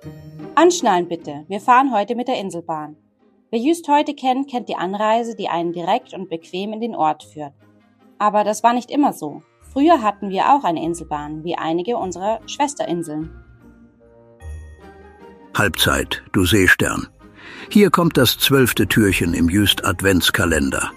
Anschnallen bitte, wir fahren heute mit der Inselbahn. Wer Jüst heute kennt, kennt die Anreise, die einen direkt und bequem in den Ort führt. Aber das war nicht immer so. Früher hatten wir auch eine Inselbahn, wie einige unserer Schwesterinseln. Halbzeit, du Seestern. Hier kommt das 12. Türchen im Jüst Adventskalender.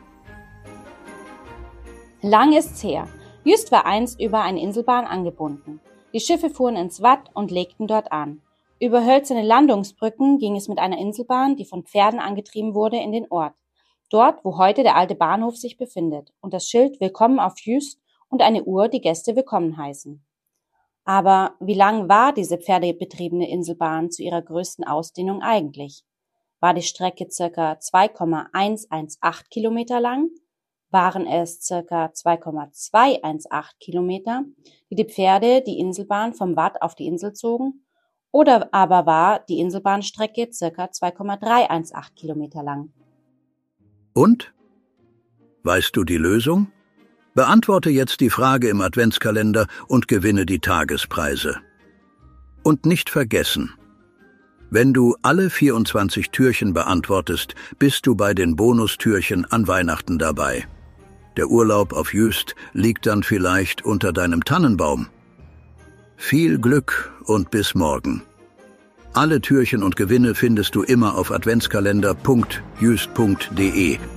Lang ist's her. Jüst war einst über eine Inselbahn angebunden. Die Schiffe fuhren ins Watt und legten dort an. Über hölzerne Landungsbrücken ging es mit einer Inselbahn, die von Pferden angetrieben wurde, in den Ort. Dort, wo heute der alte Bahnhof sich befindet und das Schild Willkommen auf Jüst und eine Uhr, die Gäste willkommen heißen. Aber wie lang war diese pferdebetriebene Inselbahn zu ihrer größten Ausdehnung eigentlich? War die Strecke ca. 2,118 Kilometer lang? Waren es ca. 2,218 Kilometer, die Pferde die Inselbahn vom Watt auf die Insel zogen? Oder aber war die Inselbahnstrecke ca. 2,318 Kilometer lang? Und? Weißt du die Lösung? Beantworte jetzt die Frage im Adventskalender und gewinne die Tagespreise. Und nicht vergessen: Wenn du alle 24 Türchen beantwortest, bist du bei den Bonustürchen an Weihnachten dabei. Der Urlaub auf Jüst liegt dann vielleicht unter deinem Tannenbaum. Viel Glück und bis morgen. Alle Türchen und Gewinne findest du immer auf adventskalender.jüst.de.